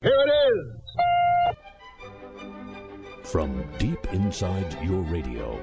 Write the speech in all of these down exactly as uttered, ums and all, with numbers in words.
Here it is! From deep inside your radio.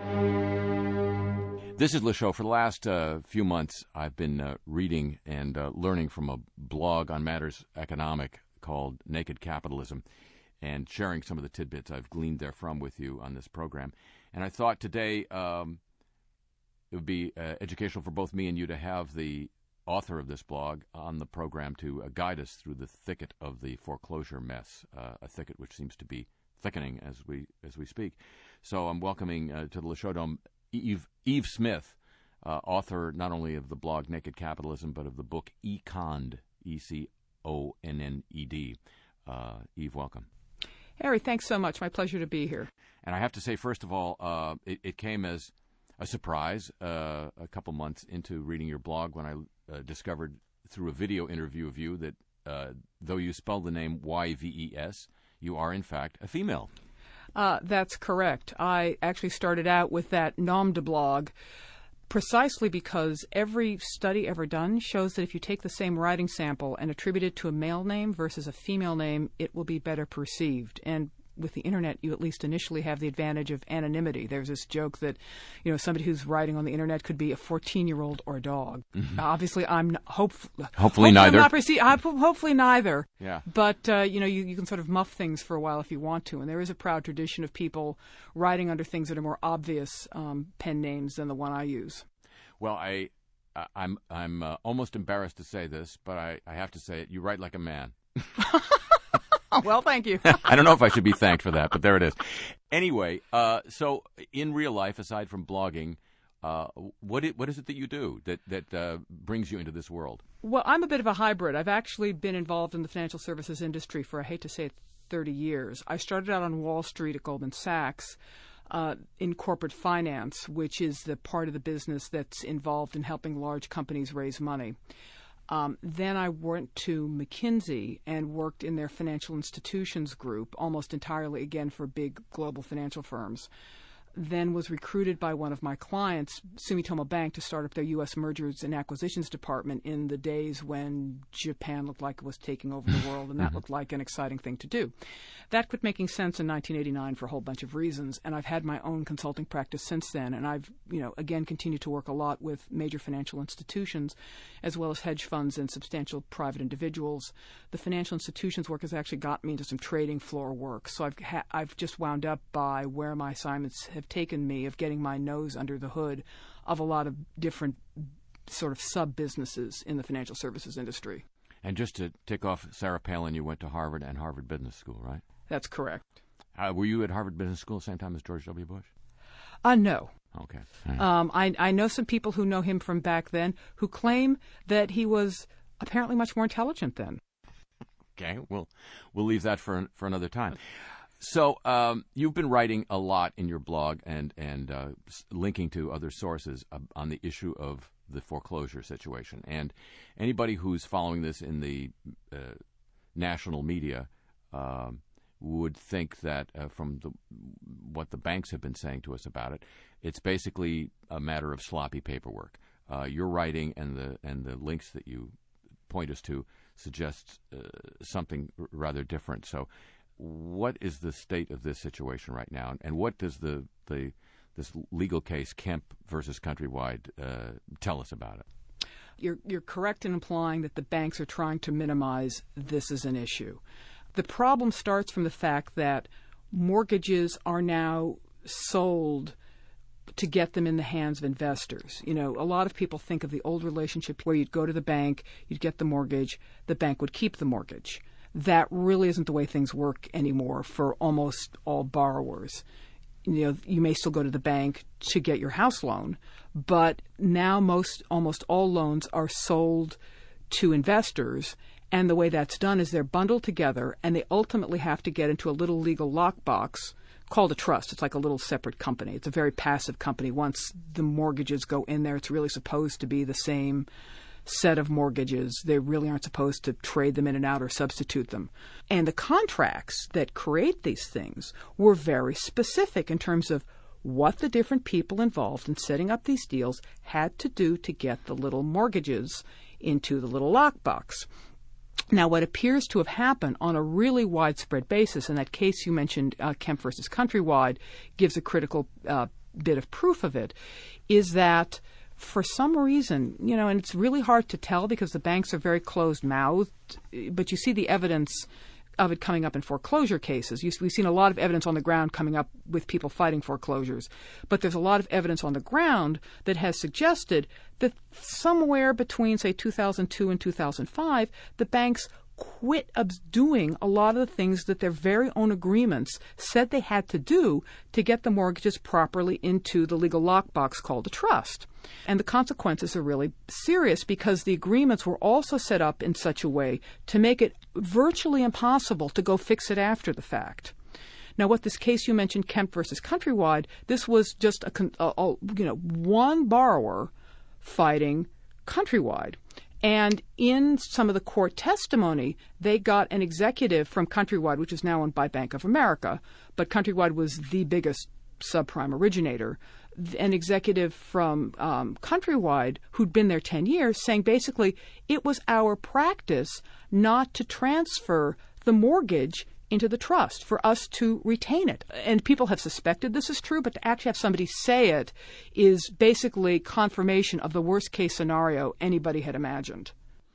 This is Le Show. For the last uh, few months, I've been uh, reading and uh, learning from a blog on matters economic called Naked Capitalism, and sharing some of the tidbits I've gleaned therefrom with you on this program. And I thought today um, it would be uh, educational for both me and you to have the author of this blog on the program to uh, guide us through the thicket of the foreclosure mess, uh, a thicket which seems to be thickening as we as we speak. So I'm welcoming uh, to the Le Show Dome Eve, Eve Smith, uh, author not only of the blog Naked Capitalism, but of the book Econned, E C O N N E D. Uh, Eve, welcome. Harry, thanks so much. My pleasure to be here. And I have to say, first of all, uh, it, it came as a surprise uh, a couple months into reading your blog when I uh, discovered through a video interview of you that uh, though you spell the name Y V E S, you are, in fact, a female. Uh, that's correct. I actually started out with that nom de blog precisely because every study ever done shows that if you take the same writing sample and attribute it to a male name versus a female name, it will be better perceived. And with the Internet, you at least initially have the advantage of anonymity. There's this joke that, you know, somebody who's writing on the Internet could be a fourteen-year-old or a dog. Mm-hmm. Obviously, I'm n- hope- hopefully, hopefully neither. I'm not perce- I, hopefully neither. Yeah. But, uh, you know, you, you can sort of muff things for a while if you want to. And there is a proud tradition of people writing under things that are more obvious um, pen names than the one I use. Well, I, uh, I'm I'm uh, almost embarrassed to say this, but I, I have to say it. You write like a man. Well, thank you. I don't know if I should be thanked for that, but there it is. Anyway, uh, so in real life, aside from blogging, uh, what it, what is it that you do that that uh, brings you into this world? Well, I'm a bit of a hybrid. I've actually been involved in the financial services industry for, I hate to say it, thirty years. I started out on Wall Street at Goldman Sachs uh, in corporate finance, which is the part of the business that's involved in helping large companies raise money. Um, then I went to McKinsey and worked in their financial institutions group, almost entirely, again, for big global financial firms. Then was recruited by one of my clients, Sumitomo Bank, to start up their U S mergers and acquisitions department in the days when Japan looked like it was taking over the world, and that looked like an exciting thing to do. That quit making sense in nineteen eighty-nine for a whole bunch of reasons, and I've had my own consulting practice since then, and I've, you know, again, continued to work a lot with major financial institutions, as well as hedge funds and substantial private individuals. The financial institutions work has actually got me into some trading floor work, so I've ha- I've just wound up by where my assignments have taken me of getting my nose under the hood of a lot of different sort of sub-businesses in the financial services industry. And just to tick off Sarah Palin, you went to Harvard and Harvard Business School, right? That's correct. Uh, were you at Harvard Business School at the same time as George W. Bush? Uh, no. Okay. Right. Um, I, I know some people who know him from back then who claim that he was apparently much more intelligent then. Okay, well, we'll leave that for for another time. So um, you've been writing a lot in your blog and and uh, linking to other sources uh, on the issue of the foreclosure situation. And anybody who's following this in the uh, national media uh, would think that uh, from the, what the banks have been saying to us about it, it's basically a matter of sloppy paperwork. Uh, your writing and the and the links that you point us to suggests uh, something r- rather different. So what is the state of this situation right now, and what does the, the this legal case, Kemp versus Countrywide, uh, tell us about it? You're, you're correct in implying that the banks are trying to minimize this as an issue. The problem starts from the fact that mortgages are now sold to get them in the hands of investors. You know, a lot of people think of the old relationship where you'd go to the bank, you'd get the mortgage, the bank would keep the mortgage. That really isn't the way things work anymore for almost all borrowers. You know, you may still go to the bank to get your house loan, but now most, almost all loans are sold to investors, and the way that's done is they're bundled together, and they ultimately have to get into a little legal lockbox called a trust. It's like a little separate company. It's a very passive company. Once the mortgages go in there, it's really supposed to be the same set of mortgages. They really aren't supposed to trade them in and out or substitute them. And the contracts that create these things were very specific in terms of what the different people involved in setting up these deals had to do to get the little mortgages into the little lockbox. Now, what appears to have happened on a really widespread basis, and that case you mentioned, uh, Kemp versus Countrywide, gives a critical uh, bit of proof of it, is that for some reason, you know, and it's really hard to tell because the banks are very closed-mouthed, but you see the evidence of it coming up in foreclosure cases. We've seen a lot of evidence on the ground coming up with people fighting foreclosures, but there's a lot of evidence on the ground that has suggested that somewhere between, say, two thousand two and two thousand five, the banks quit doing a lot of the things that their very own agreements said they had to do to get the mortgages properly into the legal lockbox called a trust. And the consequences are really serious because the agreements were also set up in such a way to make it virtually impossible to go fix it after the fact. Now, what this case you mentioned, Kemp versus Countrywide, this was just a, a, a you know one borrower fighting Countrywide. And in some of the court testimony, they got an executive from Countrywide, which is now owned by Bank of America, but Countrywide was the biggest subprime originator, an executive from um, Countrywide who'd been there ten years saying basically it was our practice not to transfer the mortgage into the trust, for us to retain it. And people have suspected this is true, but to actually have somebody say it is basically confirmation of the worst case scenario anybody had imagined.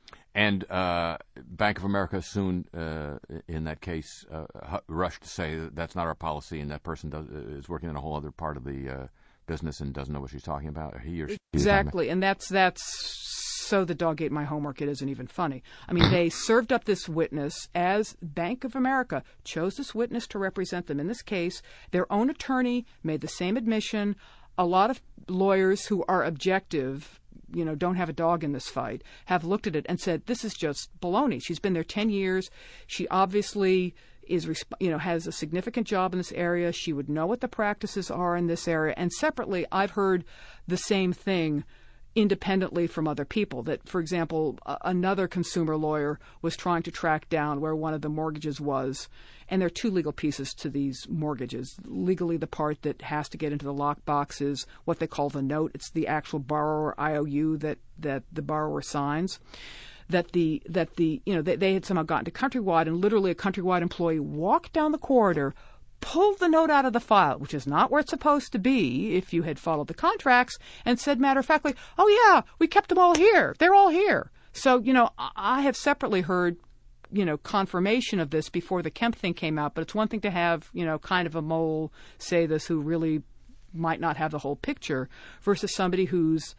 And uh, Bank of America soon, uh, in that case, uh, rushed to say that that's not our policy, and that person does, is working in a whole other part of the uh, business and doesn't know what she's talking about. Or he or she exactly, and that's that's so the dog ate my homework. It isn't even funny. I mean, they served up this witness as Bank of America chose this witness to represent them in this case. Their own attorney made the same admission. A lot of lawyers who are objective, you know, don't have a dog in this fight, have looked at it and said, this is just baloney. She's been there ten years. She obviously is, you know, has a significant job in this area. She would know what the practices are in this area. And separately, I've heard the same thing independently from other people, that, for example, uh, another consumer lawyer was trying to track down where one of the mortgages was. And there are two legal pieces to these mortgages. Legally, the part that has to get into the lockbox is what they call the note. It's the actual borrower I O U that, that the borrower signs. That the, that the you know, they, they had somehow gotten to Countrywide, and literally a Countrywide employee walked down the corridor, pulled the note out of the file, which is not where it's supposed to be if you had followed the contracts, and said matter-of-factly, oh, yeah, we kept them all here. They're all here. So, you know, I have separately heard, you know, confirmation of this before the Kemp thing came out, but it's one thing to have, you know, kind of a mole say this who really might not have the whole picture versus somebody who's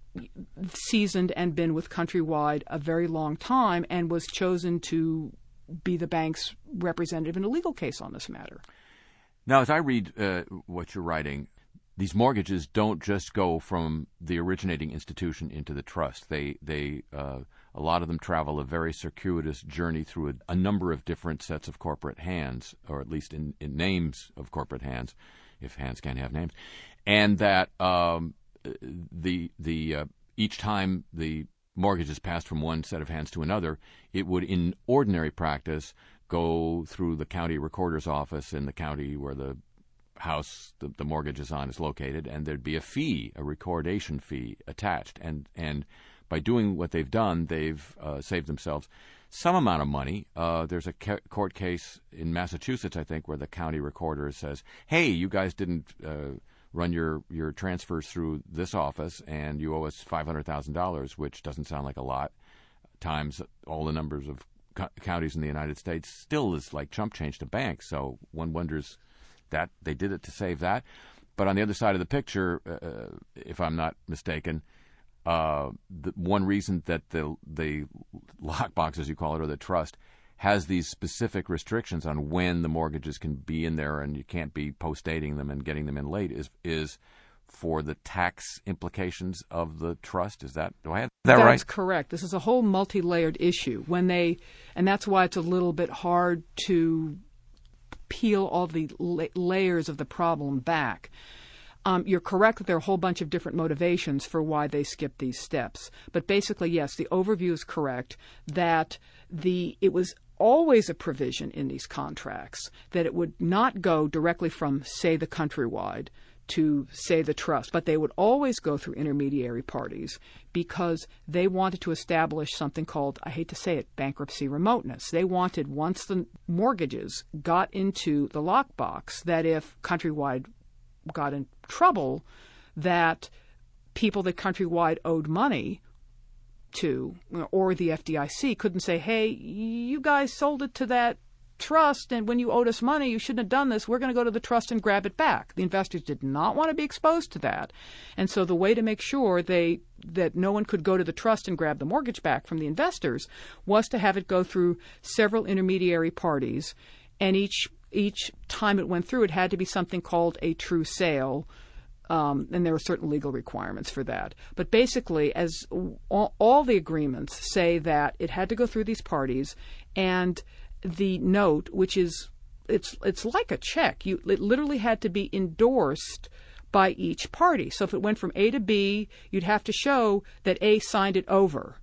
seasoned and been with Countrywide a very long time and was chosen to be the bank's representative in a legal case on this matter. Now, as I read uh, what you're writing, these mortgages don't just go from the originating institution into the trust. They, they, uh, a lot of them travel a very circuitous journey through a, a number of different sets of corporate hands, or at least in, in names of corporate hands, if hands can't have names, and that um, the the uh, each time the mortgage is passed from one set of hands to another, it would, in ordinary practice, go through the county recorder's office in the county where the house the, the mortgage is on is located, and there'd be a fee, a recordation fee attached. And and by doing what they've done, they've uh, saved themselves some amount of money. Uh, there's a ca- court case in Massachusetts, I think, where the county recorder says, hey, you guys didn't uh, run your, your transfers through this office, and you owe us five hundred thousand dollars, which doesn't sound like a lot, times all the numbers of co- counties in the United States, still is like chump change to banks. So one wonders that they did it to save that. But on the other side of the picture, uh, if I'm not mistaken, uh, the one reason that the the lockbox, as you call it, or the trust, has these specific restrictions on when the mortgages can be in there, and you can't be post-dating them and getting them in late, is is for the tax implications of the trust. Is that, do I have that that's right? That's correct. This is a whole multi-layered issue. When they, and that's why it's a little bit hard to peel all the la- layers of the problem back. Um, you're correct that there are a whole bunch of different motivations for why they skip these steps. But basically, yes, the overview is correct that the it was always a provision in these contracts that it would not go directly from, say, the Countrywide to, say, the trust, but they would always go through intermediary parties because they wanted to establish something called, I hate to say it, bankruptcy remoteness. They wanted, once the mortgages got into the lockbox, that if Countrywide got in trouble, that people that Countrywide owed money to, or the F D I C, couldn't say, hey, you guys sold it to that trust, and when you owed us money, you shouldn't have done this. We're going to go to the trust and grab it back. The investors did not want to be exposed to that. And so the way to make sure they that no one could go to the trust and grab the mortgage back from the investors was to have it go through several intermediary parties, and each each time it went through, it had to be something called a true sale. Um, and there were certain legal requirements for that. But basically, as all, all the agreements say that it had to go through these parties, and the note, which is it's it's like a check, you it literally had to be endorsed by each party. So if it went from A to B, you'd have to show that A signed it over.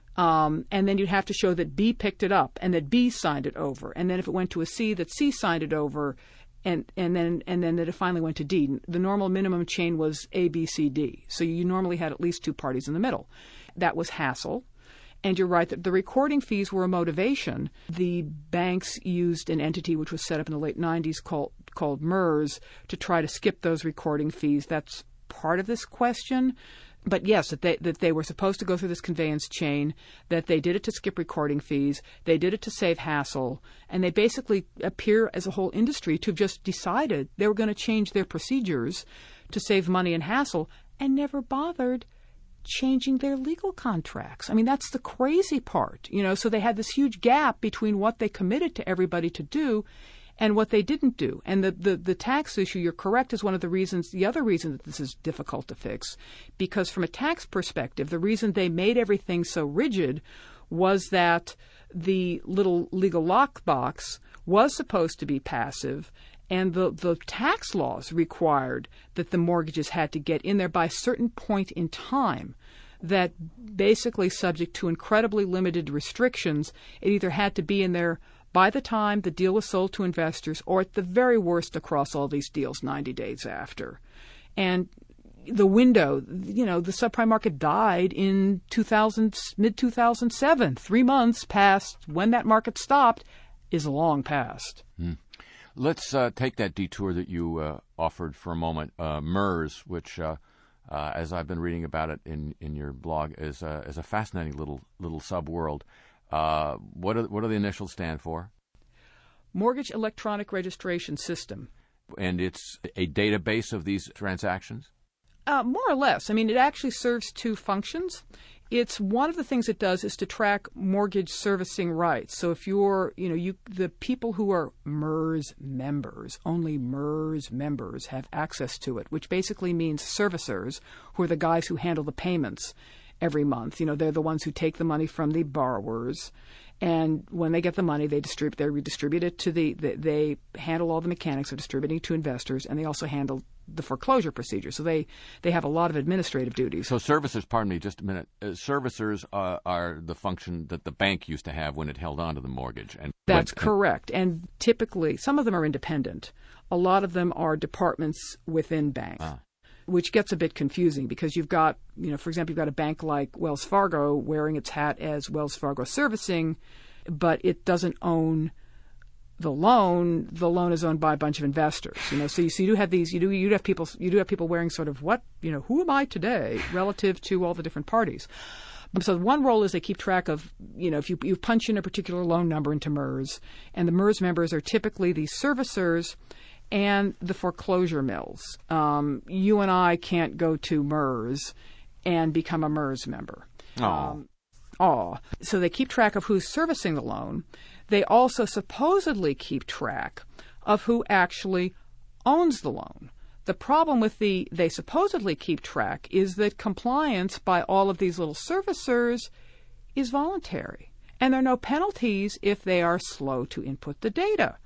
Um, and then you'd have to show that B picked it up and that B signed it over. And then if it went to a C, that C signed it over. And, and then and then that it finally went to D. The normal minimum chain was A, B, C, D. So you normally had at least two parties in the middle. That was hassle. And you're right that the recording fees were a motivation. The banks used an entity which was set up in the late nineties called, called MERS to try to skip those recording fees. That's part of this question. But yes, that they that they were supposed to go through this conveyance chain, that they did it to skip recording fees, they did it to save hassle, and they basically appear as a whole industry to have just decided they were going to change their procedures to save money and hassle and never bothered changing their legal contracts. I mean, that's the crazy part, you know, so they had this huge gap between what they committed to everybody to do and what they didn't do. And the, the, the tax issue, you're correct, is one of the reasons, the other reason that this is difficult to fix, because from a tax perspective, the reason they made everything so rigid was that the little legal lockbox was supposed to be passive, and the, the tax laws required that the mortgages had to get in there by a certain point in time, that basically subject to incredibly limited restrictions, it either had to be in there by the time the deal was sold to investors, or at the very worst across all these deals, ninety days after. And the window, you know, the subprime market died in two thousand, mid two thousand seven. Three months past when that market stopped is long past. Hmm. Let's uh, take that detour that you uh, offered for a moment. Uh, MERS, which, uh, uh, as I've been reading about it in, in your blog, is, uh, is a fascinating little little subworld. Uh, what, are, what do the initials stand for? Mortgage Electronic Registration System. And it's a database of these transactions? Uh, more or less. I mean, it actually serves two functions. It's one of the things it does is to track mortgage servicing rights. So if you're, you know, you the people who are MERS members, only MERS members have access to it, which basically means servicers, who are the guys who handle the payments every month. You know, they're the ones who take the money from the borrowers, and when they get the money, they distribute, they redistribute it to the, the, they handle all the mechanics of distributing to investors, and they also handle the foreclosure procedure. So they, they have a lot of administrative duties. So servicers, pardon me, just a minute, uh, servicers uh, are the function that the bank used to have when it held on to the mortgage. And That's when, correct. And typically, some of them are independent. A lot of them are departments within banks. Ah. Which gets a bit confusing because you've got, you know, for example, you've got a bank like Wells Fargo wearing its hat as Wells Fargo Servicing, but it doesn't own the loan. The loan is owned by a bunch of investors, you know. So you, so you do have these, you do you do have people, you do have people wearing sort of what, you know, who am I today relative to all the different parties. So one role is they keep track of, you know, if you you punch in a particular loan number into MERS, and the MERS members are typically these servicers and the foreclosure mills. Um, you and I can't go to MERS and become a MERS member. Oh. Um, aw. So they keep track of who's servicing the loan. They also supposedly keep track of who actually owns the loan. The problem with the they supposedly keep track is that compliance by all of these little servicers is voluntary. And there are no penalties if they are slow to input the data.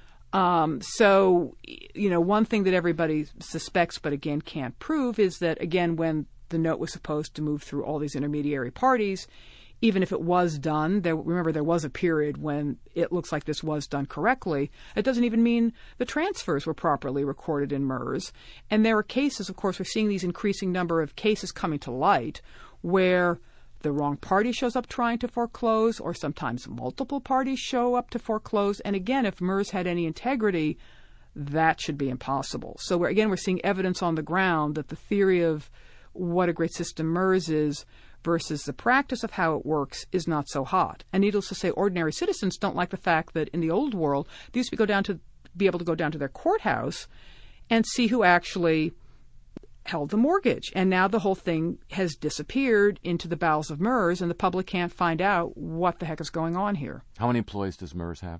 Um, so, you know, one thing that everybody suspects but, again, can't prove is that, again, when the note was supposed to move through all these intermediary parties, even if it was done, there, remember there was a period when it looks like this was done correctly, it doesn't even mean the transfers were properly recorded in MERS. And there are cases, of course, we're seeing these increasing number of cases coming to light where the wrong party shows up trying to foreclose, or sometimes multiple parties show up to foreclose. And again, if MERS had any integrity, that should be impossible. So we're, again, we're seeing evidence on the ground that the theory of what a great system MERS is versus the practice of how it works is not so hot. And needless to say, ordinary citizens don't like the fact that in the old world, they used to go down to be able to go down to their courthouse and see who actually held the mortgage. And now the whole thing has disappeared into the bowels of MERS, and the public can't find out what the heck is going on here. How many employees does MERS have?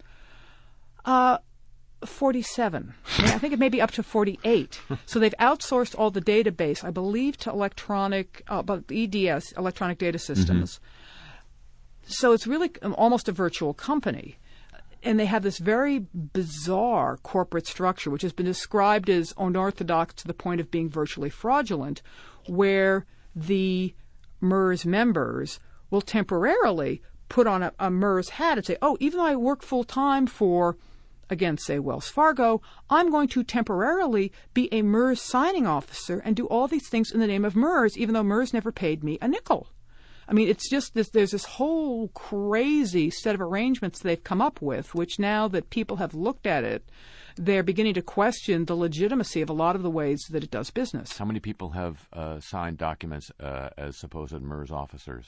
Uh, forty-seven. I, mean, I think it may be up to forty-eight. So they've outsourced all the database, I believe, to electronic, uh, but E D S, electronic data systems. Mm-hmm. So it's really almost a virtual company. And they have this very bizarre corporate structure, which has been described as unorthodox to the point of being virtually fraudulent, where the MERS members will temporarily put on a, a MERS hat and say, oh, even though I work full-time for, again, say Wells Fargo, I'm going to temporarily be a MERS signing officer and do all these things in the name of MERS, even though MERS never paid me a nickel. I mean, it's just this, there's this whole crazy set of arrangements they've come up with, which now that people have looked at it, they're beginning to question the legitimacy of a lot of the ways that it does business. How many people have uh, signed documents uh, as supposed MERS officers?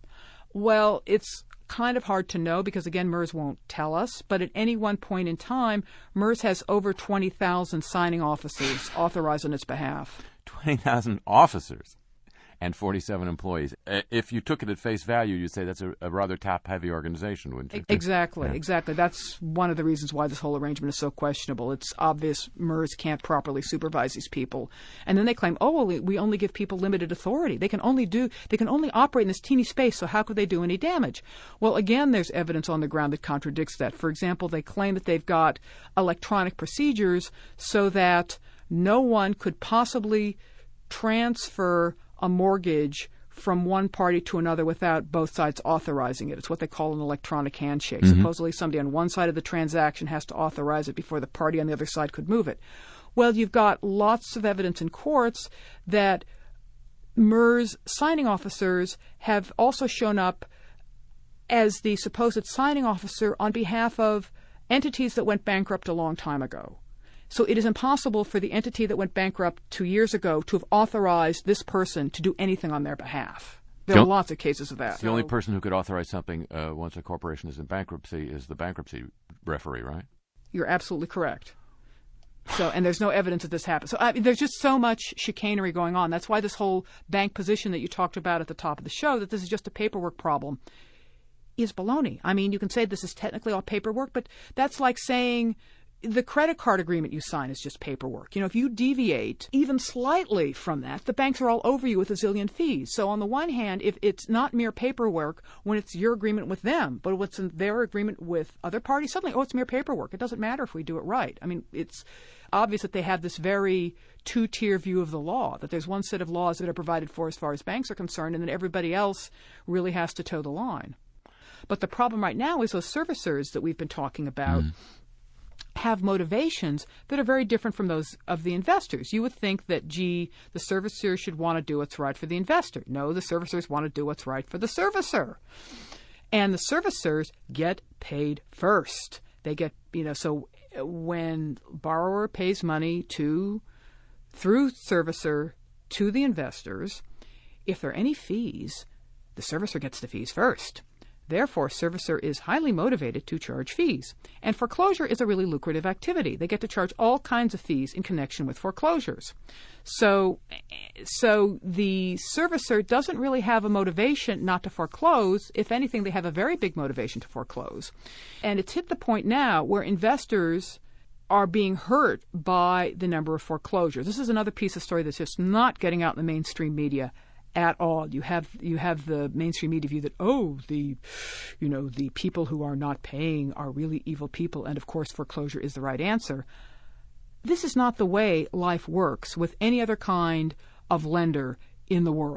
Well, it's kind of hard to know because, again, MERS won't tell us. But at any one point in time, MERS has over twenty thousand signing officers authorized on its behalf. twenty thousand officers and forty-seven employees. If you took it at face value, you'd say that's a, a rather top-heavy organization, wouldn't you? Exactly, yeah. exactly. That's one of the reasons why this whole arrangement is so questionable. It's obvious MERS can't properly supervise these people. And then they claim, oh, well, we only give people limited authority. They can only do, they can only operate in this teeny space, so how could they do any damage? Well, again, there's evidence on the ground that contradicts that. For example, they claim that they've got electronic procedures so that no one could possibly transfer a mortgage from one party to another without both sides authorizing it. It's what they call an electronic handshake. Mm-hmm. Supposedly somebody on one side of the transaction has to authorize it before the party on the other side could move it. Well, you've got lots of evidence in courts that MERS signing officers have also shown up as the supposed signing officer on behalf of entities that went bankrupt a long time ago. So it is impossible for the entity that went bankrupt two years ago to have authorized this person to do anything on their behalf. There are lots of cases of that. The only person who could authorize something uh, once a corporation is in bankruptcy is the bankruptcy referee, right? You're absolutely correct. So, and there's no evidence that this happened. So I mean, there's just so much chicanery going on. That's why this whole bank position that you talked about at the top of the show, that this is just a paperwork problem, is baloney. I mean, you can say this is technically all paperwork, but that's like saying the credit card agreement you sign is just paperwork. You know, if you deviate even slightly from that, the banks are all over you with a zillion fees. So on the one hand, if it's not mere paperwork when it's your agreement with them, but what's in their agreement with other parties, suddenly, oh, it's mere paperwork. It doesn't matter if we do it right. I mean, it's obvious that they have this very two-tier view of the law, that there's one set of laws that are provided for as far as banks are concerned, and then everybody else really has to toe the line. But the problem right now is those servicers that we've been talking about mm. have motivations that are very different from those of the investors. You would think that, gee, the servicer should want to do what's right for the investor. No, the servicers want to do what's right for the servicer. And the servicers get paid first. They get, you know, so when borrower pays money to, through servicer to the investors, if there are any fees, the servicer gets the fees first. Therefore, servicer is highly motivated to charge fees. And foreclosure is a really lucrative activity. They get to charge all kinds of fees in connection with foreclosures. So, so the servicer doesn't really have a motivation not to foreclose. If anything, they have a very big motivation to foreclose. And it's hit the point now where investors are being hurt by the number of foreclosures. This is another piece of story that's just not getting out in the mainstream media at all. You have you have the mainstream media view that, oh, the you know the people who are not paying are really evil people, and of course foreclosure is the right answer. This is not the way life works with any other kind of lender in the world.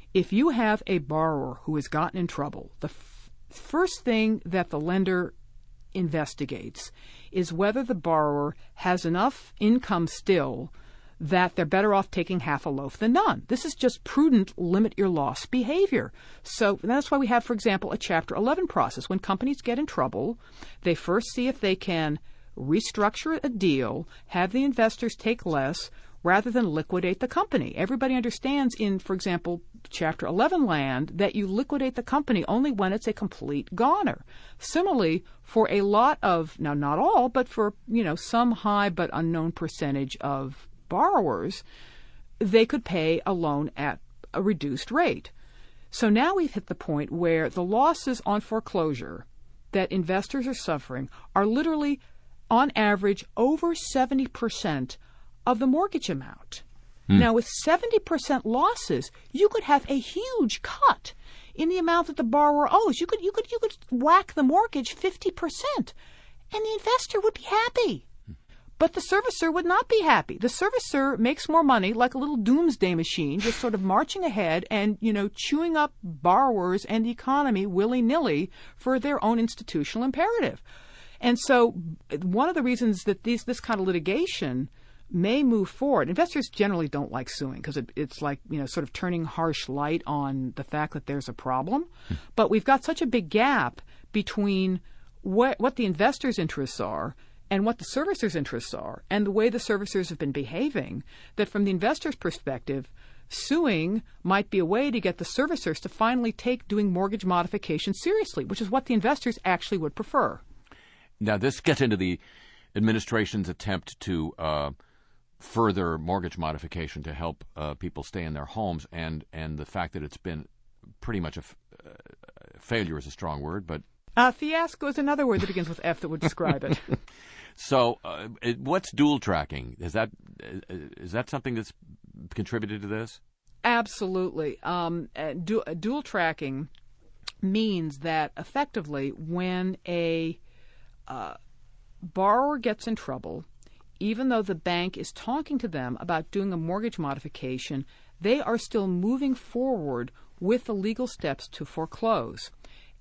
If you have a borrower who has gotten in trouble, the f- first thing that the lender investigates is whether the borrower has enough income still that they're better off taking half a loaf than none. This is just prudent limit your loss behavior. So that's why we have, for example, a Chapter eleven process. When companies get in trouble, they first see if they can restructure a deal, have the investors take less, rather than liquidate the company. Everybody understands in, for example, Chapter eleven land that you liquidate the company only when it's a complete goner. Similarly, for a lot of, now not all, but for, you know, some high but unknown percentage of borrowers, they could pay a loan at a reduced rate. So now we've hit the point where the losses on foreclosure that investors are suffering are literally, on average, over seventy percent of the mortgage amount. Hmm. Now, with seventy percent losses, you could have a huge cut in the amount that the borrower owes. You could, you could, you could whack the mortgage fifty percent, and the investor would be happy. But the servicer would not be happy. The servicer makes more money like a little doomsday machine, just sort of marching ahead and, you know, chewing up borrowers and the economy willy-nilly for their own institutional imperative. And so one of the reasons that these, this kind of litigation may move forward, investors generally don't like suing because it, it's like, you know, sort of turning harsh light on the fact that there's a problem. But we've got such a big gap between what, what the investors' interests are and what the servicers' interests are, and the way the servicers have been behaving, that from the investor's perspective, suing might be a way to get the servicers to finally take doing mortgage modification seriously, which is what the investors actually would prefer. Now, this gets into the administration's attempt to uh, further mortgage modification to help uh, people stay in their homes, and, and the fact that it's been pretty much a f- uh, failure is a strong word, but Uh, fiasco is another word that begins with F that would describe it. So, uh, it, what's dual tracking? Is that is that something that's contributed to this? Absolutely. Um, uh, du- uh, dual tracking means that effectively, when a uh, borrower gets in trouble, even though the bank is talking to them about doing a mortgage modification, they are still moving forward with the legal steps to foreclose.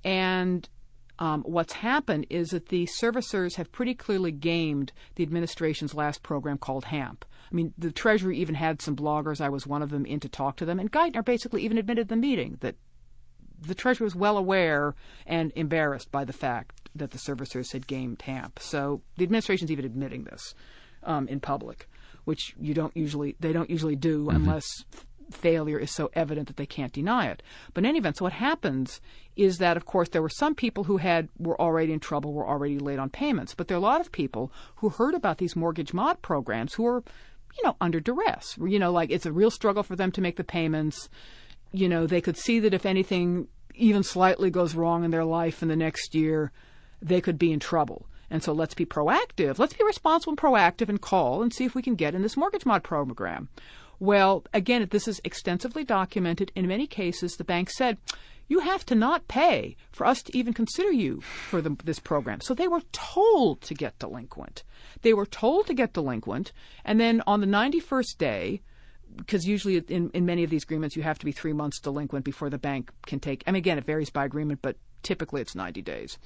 And Um, what's happened is that the servicers have pretty clearly gamed the administration's last program called HAMP. I mean, the Treasury even had some bloggers, I was one of them, in to talk to them, and Geithner basically even admitted in the meeting that the Treasury was well aware and embarrassed by the fact that the servicers had gamed HAMP. So the administration's even admitting this um, in public, which you don't usually they don't usually do mm-hmm. unless failure is so evident that they can't deny it. But in any event, so what happens is that, of course, there were some people who had were already in trouble, were already late on payments. But there are a lot of people who heard about these mortgage mod programs who are, you know, under duress. You know, like it's a real struggle for them to make the payments. You know, they could see that if anything even slightly goes wrong in their life in the next year, they could be in trouble. And so let's be proactive. Let's be responsible and proactive and call and see if we can get in this mortgage mod program. Well, again, this is extensively documented. In many cases, the bank said, you have to not pay for us to even consider you for the, this program. So they were told to get delinquent. They were told to get delinquent, and then on the ninety-first day, because usually in, in many of these agreements you have to be three months delinquent before the bank can take, I mean, again, it varies by agreement, but typically it's ninety days.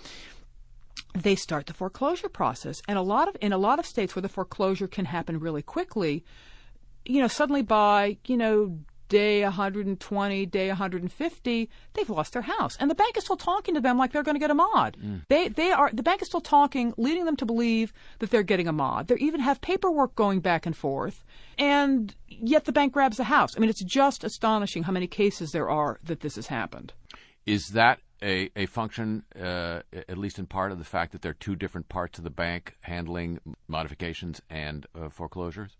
They start the foreclosure process. And a lot of in a lot of states where the foreclosure can happen really quickly, you know, suddenly by, you know, day one hundred twenty, day one hundred fifty, they've lost their house. And the bank is still talking to them like they're going to get a mod. Mm. They they are the bank is still talking, leading them to believe that they're getting a mod. They even have paperwork going back and forth, and yet the bank grabs the house. I mean, it's just astonishing how many cases there are that this has happened. Is that a, a function, uh, at least in part, of the fact that there are two different parts of the bank handling modifications and uh, foreclosures?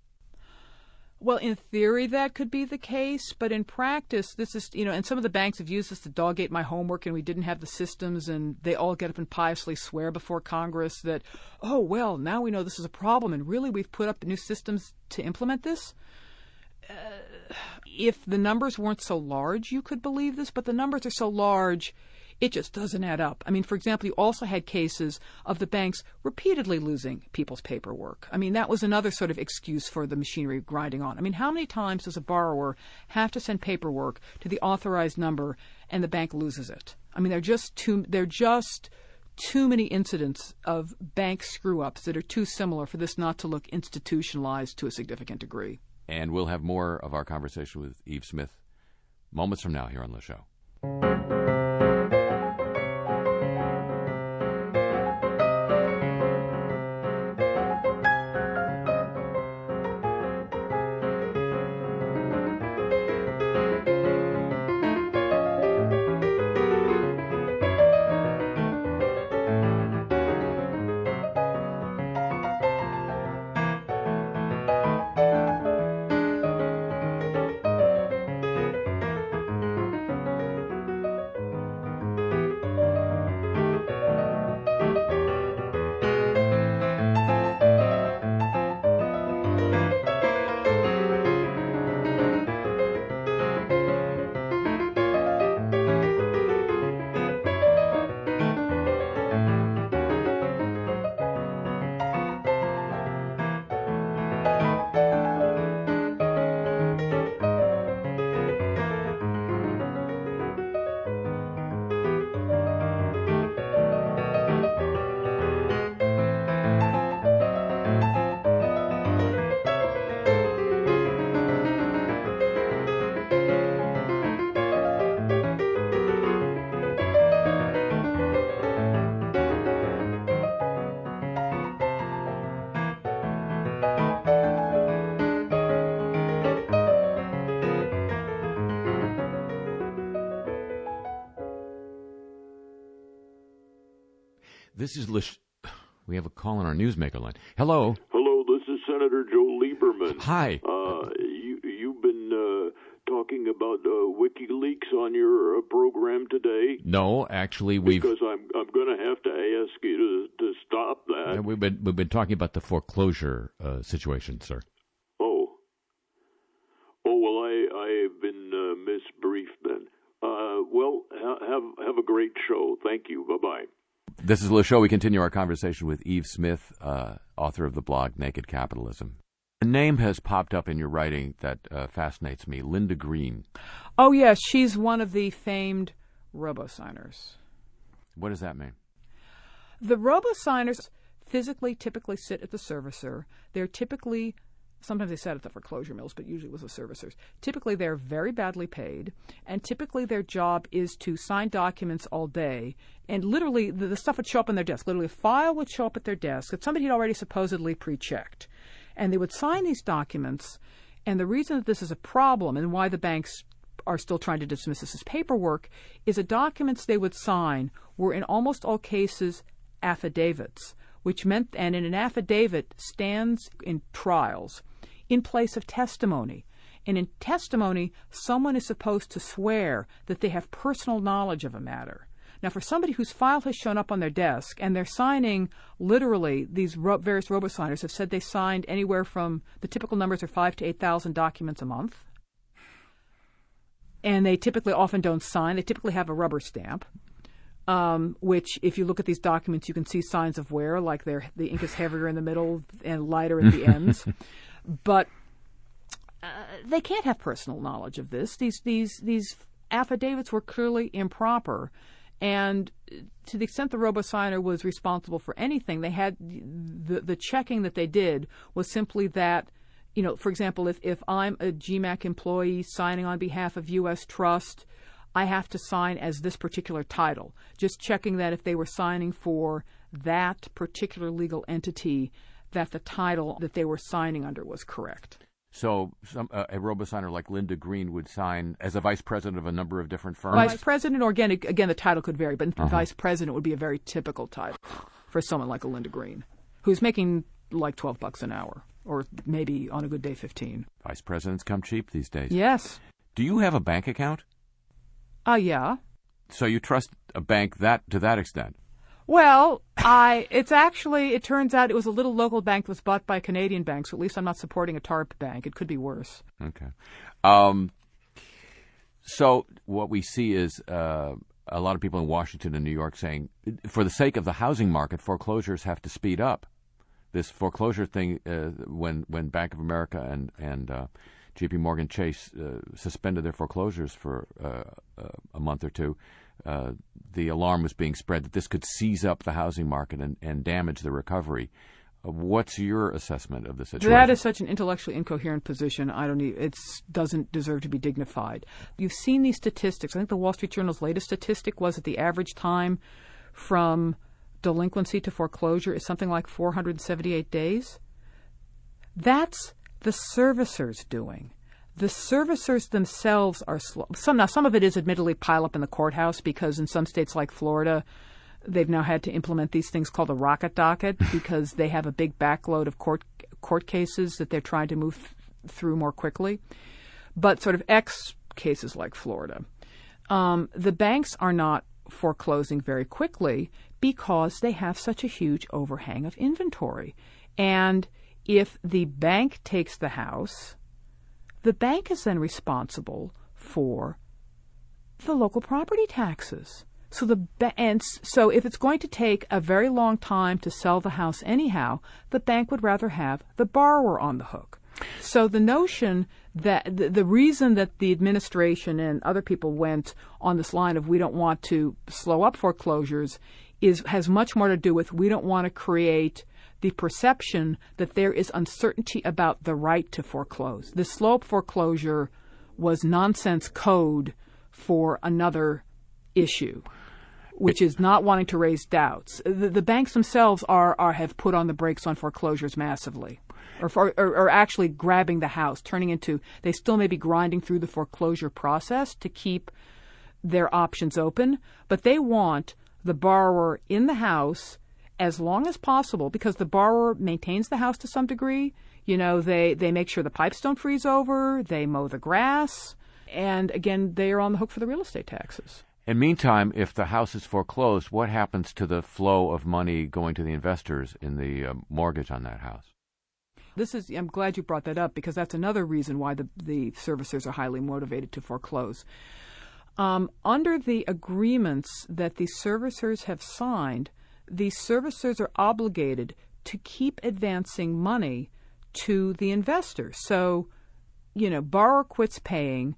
Well, in theory, that could be the case, but in practice, this is, you know, and some of the banks have used this to dog eat my homework, and we didn't have the systems, and they all get up and piously swear before Congress that, oh, well, now we know this is a problem, and really we've put up the new systems to implement this. Uh, if the numbers weren't so large, you could believe this, but the numbers are so large, It just doesn't add up. I mean, for example, you also had cases of the banks repeatedly losing people's paperwork. I mean, that was another sort of excuse for the machinery grinding on. I mean, how many times does a borrower have to send paperwork to the authorized number and the bank loses it? I mean, they're just too, they're just too many incidents of bank screw-ups that are too similar for this not to look institutionalized to a significant degree. And we'll have more of our conversation with Eve Smith moments from now here on the show. This is Lish. We have a call on our newsmaker line. Hello. Hello, this is Senator Joe Lieberman. Hi. Uh, you, you've been uh, talking about uh, WikiLeaks on your uh, program today. No, actually, we've because I'm I'm going to have to ask you to to stop that. uh, we've been we've been talking about the foreclosure uh, situation, sir. Oh. Oh well, I I've been uh, misbriefed then. Uh, well, ha- have have a great show. Thank you. Bye bye. This is the show. We continue our conversation with Eve Smith, uh, author of the blog Naked Capitalism. A name has popped up in your writing that uh, fascinates me, Linda Green. Oh, yes, she's one of the famed robo-signers. What does that mean? The robo-signers physically typically sit at the servicer. They're typically, sometimes they sat at the foreclosure mills, but usually it was the servicers. Typically they're very badly paid, and typically their job is to sign documents all day. And literally, the, the stuff would show up on their desk. Literally, a file would show up at their desk that somebody had already supposedly pre-checked. And they would sign these documents, and the reason that this is a problem and why the banks are still trying to dismiss this as paperwork is the documents they would sign were in almost all cases affidavits, which meant, and in an affidavit stands in trials in place of testimony. And in testimony, someone is supposed to swear that they have personal knowledge of a matter. Now, for somebody whose file has shown up on their desk, and they're signing, literally, these ro- various robo-signers have said they signed anywhere from, the typical numbers are five to eight thousand documents a month. And they typically often don't sign. They typically have a rubber stamp, um, which, if you look at these documents, you can see signs of wear, like they're, the ink is heavier in the middle and lighter at the ends. But uh, they can't have personal knowledge of this. These these these affidavits were clearly improper. And to the extent the robo-signer was responsible for anything, they had the the checking that they did was simply that, you know, for example, if, if I'm a G MAC employee signing on behalf of U S Trust, I have to sign as this particular title. Just checking that if they were signing for that particular legal entity, that the title that they were signing under was correct. So some, uh, a robo-signer like Linda Green would sign as a vice president of a number of different firms? Vice president, or again, again the title could vary, but uh-huh. vice president would be a very typical title for someone like a Linda Green, who's making like twelve bucks an hour, or maybe on a good day fifteen. Vice presidents come cheap these days. Yes. Do you have a bank account? Uh, yeah. So you trust a bank that to that extent? Well, I it's actually, it turns out it was a little local bank that was bought by a Canadian bank, so at least I'm not supporting a TARP bank. It could be worse. Okay. Um, so what we see is uh, a lot of people in Washington and New York saying, for the sake of the housing market, foreclosures have to speed up. This foreclosure thing, uh, when when Bank of America and and uh, J P Morgan Chase uh, suspended their foreclosures for uh, uh, a month or two, uh, the alarm was being spread that this could seize up the housing market and, and damage the recovery. Uh, what's your assessment of the situation? That is such an intellectually incoherent position. I don't need, it doesn't deserve to be dignified. You've seen these statistics. I think the Wall Street Journal's latest statistic was that the average time from delinquency to foreclosure is something like four hundred seventy-eight days. That's the servicers doing. The servicers themselves are slow. Some, now, some of it is admittedly pile up in the courthouse because in some states like Florida, they've now had to implement these things called a rocket docket because they have a big backload of court court cases that they're trying to move th- through more quickly. But sort of X cases like Florida, um, the banks are not foreclosing very quickly because they have such a huge overhang of inventory. And if the bank takes the house, the bank is then responsible for the local property taxes. So the ba- and so if it's going to take a very long time to sell the house anyhow, the bank would rather have the borrower on the hook. So the notion that the, the reason that the administration and other people went on this line of we don't want to slow up foreclosures is has much more to do with we don't want to create the perception that there is uncertainty about the right to foreclose. The slow up foreclosure was nonsense code for another issue, which is not wanting to raise doubts. The, the banks themselves are, are have put on the brakes on foreclosures massively, or, for, or or actually grabbing the house, turning into they still may be grinding through the foreclosure process to keep their options open, but they want the borrower in the house as long as possible because the borrower maintains the house to some degree. You know, they, they make sure the pipes don't freeze over, they mow the grass, and again, they are on the hook for the real estate taxes. And meantime, if the house is foreclosed, what happens to the flow of money going to the investors in the uh, mortgage on that house? This is, I'm glad you brought that up because that's another reason why the, the servicers are highly motivated to foreclose. Um, under the agreements that the servicers have signed, the servicers are obligated to keep advancing money to the investors. So, you know, borrower quits paying,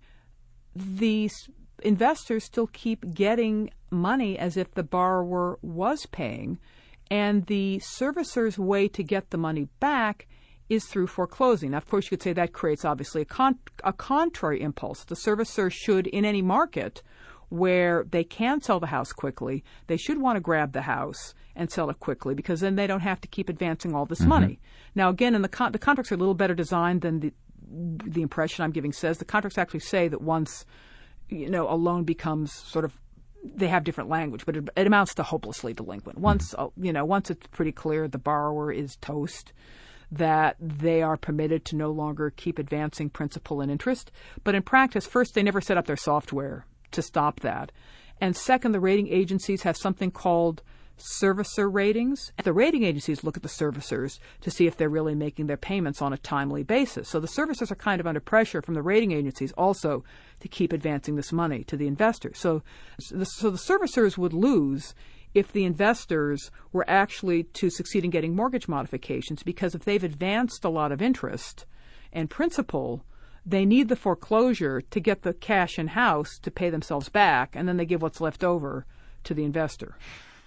the investors still keep getting money as if the borrower was paying, and the servicer's way to get the money back is through foreclosing. Now, of course, you could say that creates obviously a, con- a contrary impulse. The servicer should, in any market where they can sell the house quickly, they should want to grab the house and sell it quickly because then they don't have to keep advancing all this mm-hmm. money. Now, again, in the con- the contracts are a little better designed than the the impression I'm giving says. The contracts actually say that once, you know, a loan becomes sort of, they have different language, but it, it amounts to hopelessly delinquent. Once, uh, you know, once it's pretty clear the borrower is toast, that they are permitted to no longer keep advancing principal and interest. But in practice, first, they never set up their software to stop that. And second, the rating agencies have something called servicer ratings. The rating agencies look at the servicers to see if they're really making their payments on a timely basis. So the servicers are kind of under pressure from the rating agencies also to keep advancing this money to the investors. So, so the servicers would lose if the investors were actually to succeed in getting mortgage modifications, because if they've advanced a lot of interest and principal, they need the foreclosure to get the cash in house to pay themselves back, and then they give what's left over to the investor.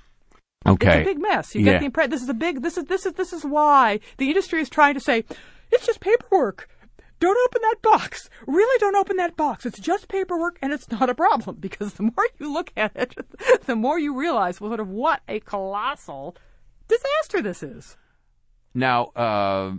Okay, it's a big mess. You yeah. get the impression this is a big. This is this is this is why the industry is trying to say it's just paperwork. Don't open that box. Really, don't open that box. It's just paperwork, and it's not a problem. Because the more you look at it, the more you realize well, sort of what a colossal disaster this is. Now, uh,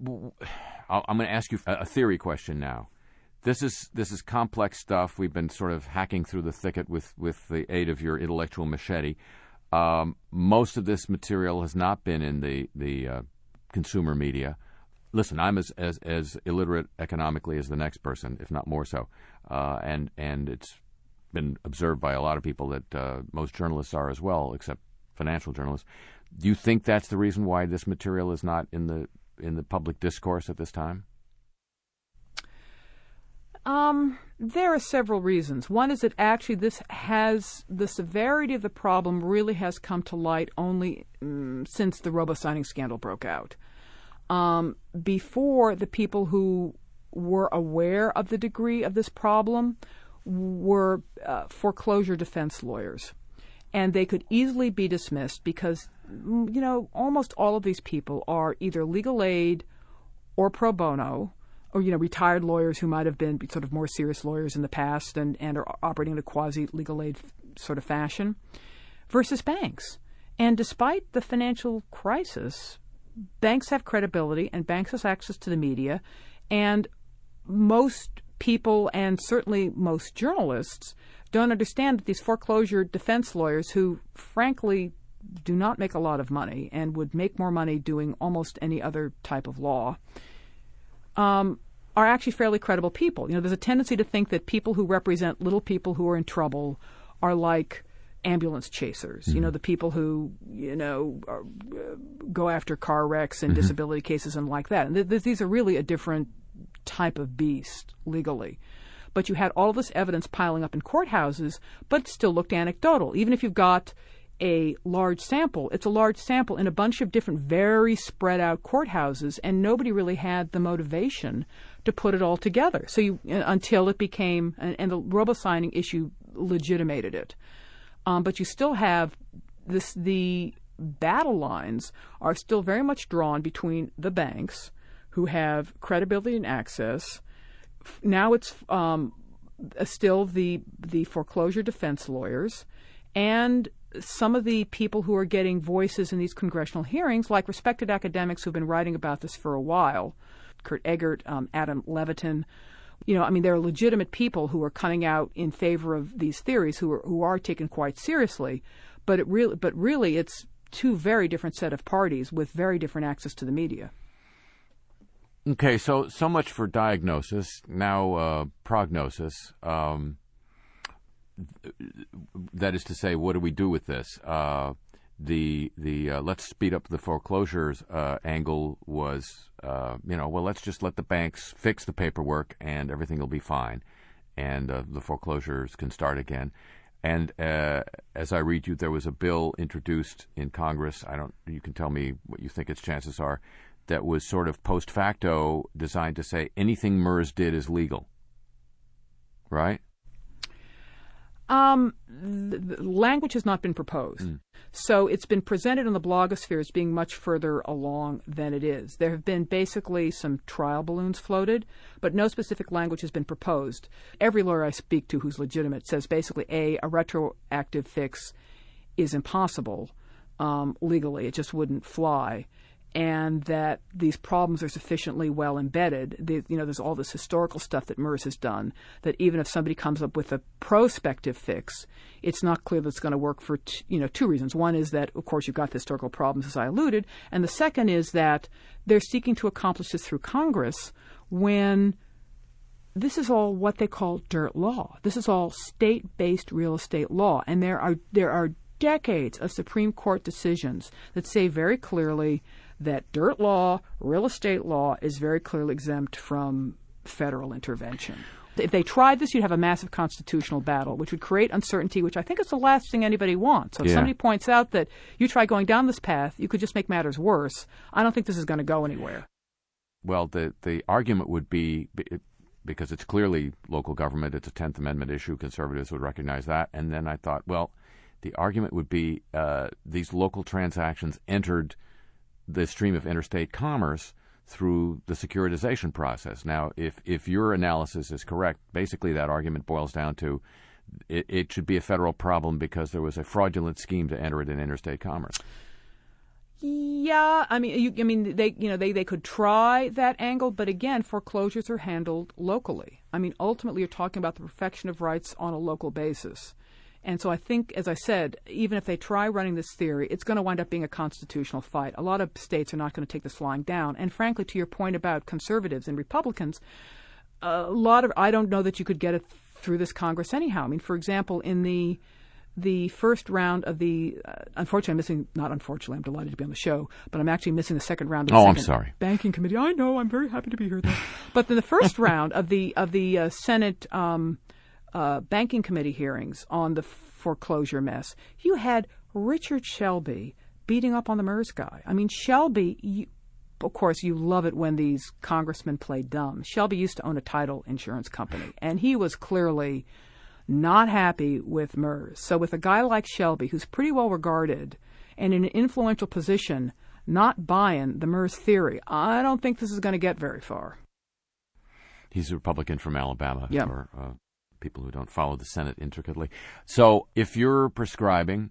I'm going to ask you a theory question now. This is this is complex stuff. We've been sort of hacking through the thicket with, with the aid of your intellectual machete. Um, most of this material has not been in the the uh, consumer media. Listen, I'm as, as as illiterate economically as the next person, if not more so, uh, and and it's been observed by a lot of people that uh, most journalists are as well, except financial journalists. Do you think that's the reason why this material is not in the in the public discourse at this time? Um, there are several reasons. One is that actually this has, the severity of the problem really has come to light only um, since the robo-signing scandal broke out. Um, before, the people who were aware of the degree of this problem were uh, foreclosure defense lawyers. And they could easily be dismissed because, you know, almost all of these people are either legal aid or pro bono, or, you know, retired lawyers who might have been sort of more serious lawyers in the past and, and are operating in a quasi-legal aid f- sort of fashion, versus banks. And despite the financial crisis, banks have credibility and banks have access to the media, and most people, and certainly most journalists, don't understand that these foreclosure defense lawyers, who frankly do not make a lot of money and would make more money doing almost any other type of law, um, are actually fairly credible people. You know, there's a tendency to think that people who represent little people who are in trouble are like ambulance chasers. Mm-hmm. You know, the people who, you know, are, uh, go after car wrecks and mm-hmm. disability cases and like that. And th- th- these are really a different type of beast legally. But you had all this evidence piling up in courthouses, but it still looked anecdotal. Even if you've got a large sample, it's a large sample in a bunch of different, very spread out courthouses, and nobody really had the motivation to put it all together. So you, until it became, and, and the robo-signing issue legitimated it. Um, but you still have this, the battle lines are still very much drawn between the banks, who have credibility and access. Now it's um, still the the foreclosure defense lawyers and some of the people who are getting voices in these congressional hearings, like respected academics who've been writing about this for a while, Kurt Eggert, um, Adam Levitin. You know, I mean, there are legitimate people who are coming out in favor of these theories who are who are taken quite seriously, but it really, but really, it's two very different set of parties with very different access to the media. Okay, so so much for diagnosis. Now, uh, prognosis. Um, that is to say, what do we do with this? Uh, the the uh, let's speed up the foreclosures uh, angle was, uh, you know, well, let's just let the banks fix the paperwork and everything will be fine, and uh, the foreclosures can start again. And uh, as I read you, there was a bill introduced in Congress. I don't. You can tell me what you think its chances are. That was sort of post facto designed to say anything MERS did is legal, right? Um, the, the language has not been proposed. Mm. So it's been presented in the blogosphere as being much further along than it is. There have been basically some trial balloons floated, but no specific language has been proposed. Every lawyer I speak to who's legitimate says basically, A, a retroactive fix is impossible um, legally. It just wouldn't fly. And that these problems are sufficiently well embedded. The, you know, there's all this historical stuff that MERS has done, that even if somebody comes up with a prospective fix, it's not clear that it's going to work for t- you know two reasons. One is that, of course, you've got the historical problems, as I alluded, and the second is that they're seeking to accomplish this through Congress when this is all what they call dirt law. This is all state-based real estate law, and there are there are decades of Supreme Court decisions that say very clearly that dirt law, real estate law, is very clearly exempt from federal intervention. If they tried this, you'd have a massive constitutional battle, which would create uncertainty, which I think is the last thing anybody wants. So if yeah. somebody points out that you try going down this path, you could just make matters worse. I don't think this is going to go anywhere. Well, the, the argument would be, because it's clearly local government, it's a tenth Amendment issue, conservatives would recognize that. And then I thought, well, the argument would be uh, these local transactions entered the stream of interstate commerce through the securitization process. Now, if, if your analysis is correct, basically that argument boils down to it, it should be a federal problem because there was a fraudulent scheme to enter it in interstate commerce. Yeah, I mean, you, I mean, they, you know, they, they could try that angle, but again, foreclosures are handled locally. I mean, ultimately, you're talking about the perfection of rights on a local basis. And so I think, as I said, even if they try running this theory, it's going to wind up being a constitutional fight. A lot of states are not going to take this flying down. And frankly, to your point about conservatives and Republicans, a lot of I don't know that you could get it through this Congress anyhow. I mean, for example, in the the first round of the, uh, unfortunately, I'm missing, not unfortunately, I'm delighted to be on the show, but I'm actually missing the second round of the oh, second I'm sorry. banking committee. I know, I'm very happy to be here, though. But then the first round of the of the uh, Senate um, uh, banking committee hearings on the foreclosure mess, you had Richard Shelby beating up on the MERS guy. I mean, Shelby, you, of course, you love it when these congressmen play dumb. Shelby used to own a title insurance company, and he was clearly not happy with MERS. So with a guy like Shelby, who's pretty well regarded and in an influential position, not buying the MERS theory, I don't think this is going to get very far. He's a Republican from Alabama, yep. for uh, people who don't follow the Senate intricately. So if you're prescribing,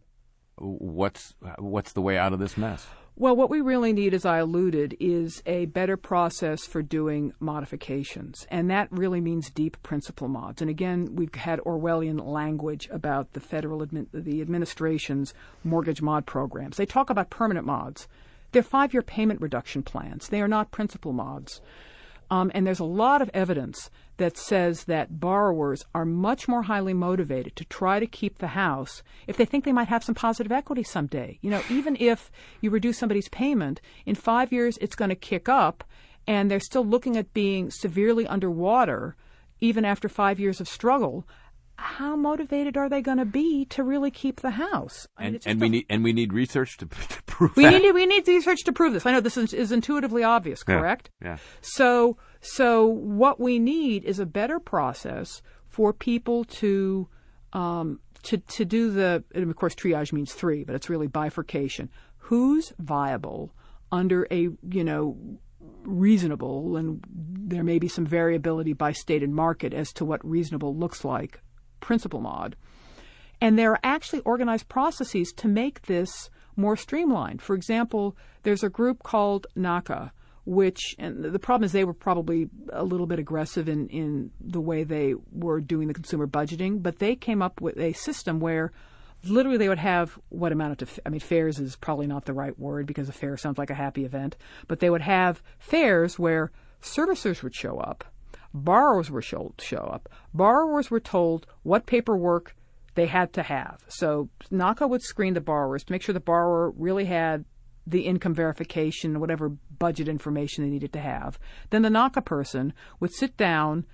what's what's the way out of this mess? Well, what we really need, as I alluded, is a better process for doing modifications. And that really means deep principal mods. And again, we've had Orwellian language about the federal admin, the administration's mortgage mod programs. They talk about permanent mods. They're five-year payment reduction plans. They are not principal mods. Um, and there's a lot of evidence that says that borrowers are much more highly motivated to try to keep the house if they think they might have some positive equity someday. You know, even if you reduce somebody's payment, in five years it's going to kick up, and they're still looking at being severely underwater even after five years of struggle. How motivated are they going to be to really keep the house? I mean, and and we a, need and we need research to, to prove we that. need we need research to prove this. I know this is, is intuitively obvious, correct? Yeah. yeah. So so what we need is a better process for people to um, to to do the. And of course, triage means three, but it's really bifurcation. Who's viable under a you know. reasonable, and there may be some variability by state and market as to what reasonable looks like, principal mod. And there are actually organized processes to make this more streamlined. For example, there's a group called NACA, which, and the problem is they were probably a little bit aggressive in, in the way they were doing the consumer budgeting, but they came up with a system where literally they would have what amounted to, I mean, fairs is probably not the right word because a fair sounds like a happy event, but they would have fairs where servicers would show up, borrowers would show, show up, borrowers were told what paperwork they had to have. So NACA would screen the borrowers to make sure the borrower really had the income verification, whatever budget information they needed to have. Then the NACA person would sit down,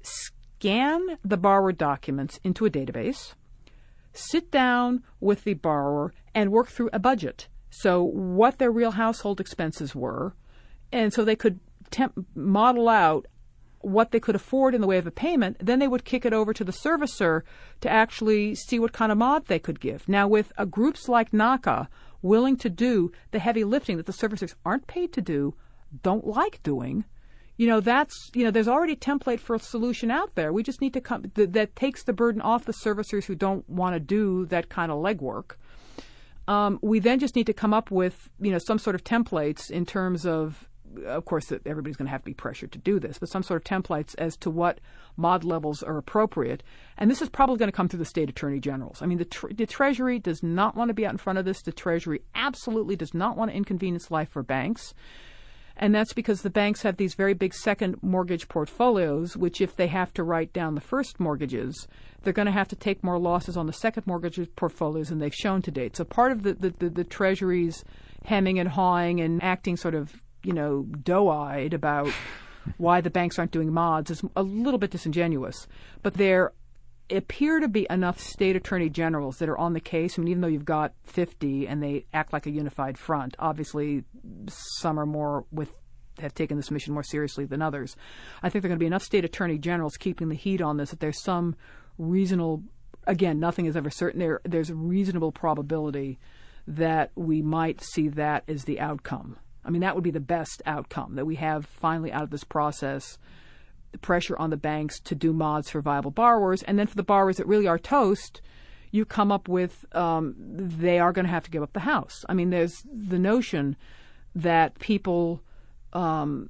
scan the borrower documents into a database, sit down with the borrower and work through a budget. So what their real household expenses were, and so they could temp- model out what they could afford in the way of a payment. Then they would kick it over to the servicer to actually see what kind of mod they could give. Now, with uh, groups like NACA willing to do the heavy lifting that the servicers aren't paid to do, don't like doing, you know, that's, you know, there's already a template for a solution out there. We just need to come, th- that takes the burden off the servicers who don't want to do that kind of legwork. Um, we then just need to come up with, you know, some sort of templates in terms of, of course, that everybody's going to have to be pressured to do this, but some sort of templates as to what mod levels are appropriate. And this is probably going to come through the state attorney generals. I mean, the, tre- the Treasury does not want to be out in front of this. The Treasury absolutely does not want to inconvenience life for banks. And that's because the banks have these very big second mortgage portfolios, which if they have to write down the first mortgages, they're going to have to take more losses on the second mortgage portfolios than they've shown to date. So part of the, the, the, the Treasury's hemming and hawing and acting sort of, you know, doe-eyed about why the banks aren't doing mods is a little bit disingenuous. But there appear to be enough state attorney generals that are on the case. I mean, even though you've got fifty and they act like a unified front, obviously some are more with have taken this mission more seriously than others. I think there are going to be enough state attorney generals keeping the heat on this that there's some reasonable, again, nothing is ever certain. There, there's a reasonable probability that we might see that as the outcome. I mean, that would be the best outcome, that we have finally out of this process the pressure on the banks to do mods for viable borrowers. And then for the borrowers that really are toast, you come up with um, they are going to have to give up the house. I mean, there's the notion that people um,